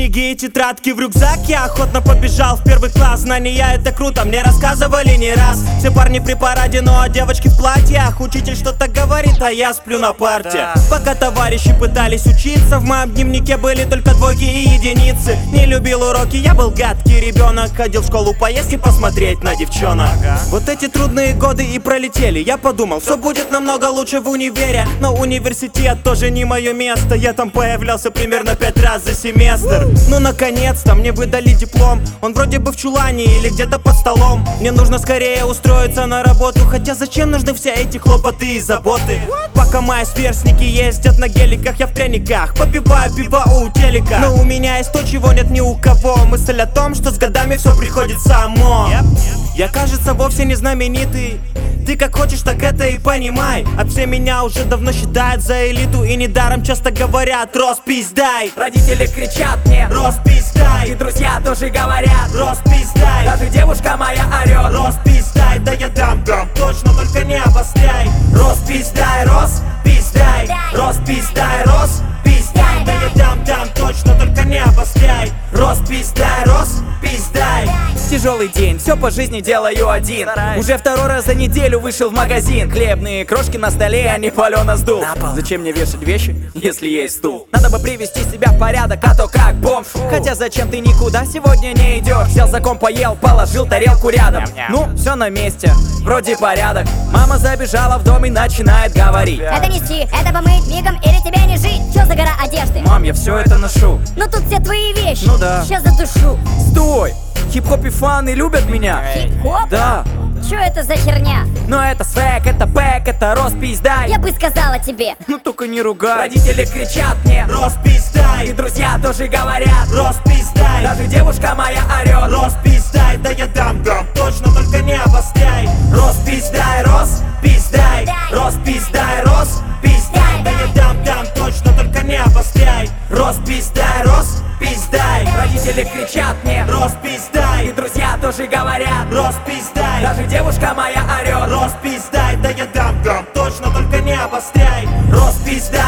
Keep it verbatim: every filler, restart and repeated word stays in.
Книги и тетрадки в рюкзак, я охотно побежал в первый класс. Знания — это круто, мне рассказывали не раз. Все парни при параде, ну а девочки в платьях. Учитель что-то говорит, а я сплю на парте. Пока товарищи пытались учиться, в моем дневнике были только двойки и единицы. Не любил уроки, я был гадкий ребенок. Ходил в школу поездки посмотреть на девчонок. Вот эти трудные годы и пролетели. Я подумал, все будет намного лучше в универе. Но университет тоже не мое место. Я там появлялся примерно пять раз за семестр. Ну наконец-то мне выдали диплом. Он вроде бы в чулане или где-то под столом. Мне нужно скорее устроиться на работу. Хотя зачем нужны все эти хлопоты и заботы? Пока мои сверстники ездят на геликах, я в пряниках попиваю пиво у телека. Но у меня есть то, чего нет ни у кого. Мысль о том, что с годами все приходит само. Я, кажется, вовсе не знаменитый. Ты как хочешь, так это и понимай. А все меня уже давно считают за элиту. И недаром часто говорят: роспиздай. Родители кричат мне: роспиздай. И друзья тоже говорят: роспиздай. Даже девушка моя орет: роспиздай. Да я дам, дам, точно, только не обостряй. Роспиздай, роспиздай. Роспиздай, роспиздай. Да я дам, дам, точно, только не обостряй. Роспиздай, роспиздай. Тяжелый день, все по жизни делаю один. Уже второй раз за неделю вышел в магазин. Хлебные крошки на столе, а не палёно сдул. Зачем мне вешать вещи, если есть стул? Надо бы привести себя в порядок, а то как бомж. Хотя зачем ты никуда сегодня не идешь? Взял за комп, поел, положил тарелку рядом. Ну, все на месте, вроде порядок. Мама забежала в дом и начинает говорить: это нести, это помыть мигом или тебе не жить? Чё за гора одежды? Мам, я все это ношу. Ну тут все твои вещи. Ну да. Сейчас задушу. Стой! Хип-хоп и фаны любят меня. Хип-хоп? Да. Чё это за херня? Но это свек, это пэк, это роспиздай. Я бы сказала тебе. Ну только не ругай. Родители кричат мне: роспиздай. И друзья тоже говорят: роспиздай. Даже девушка моя орет: роспиздай. Да я дам, дам, точно, только не обостряй. Роспиздай, роспиздай. Роспиздай, роспиздай. Да я дам, дам, точно, только не обостряй. Роспиздай, роспиздай. Родители кричат мне: роспиздай. И друзья тоже говорят: роспиздай. Даже девушка моя орет: роспиздай. Да я дам, дам, точно, только не обостряй. Роспиздай.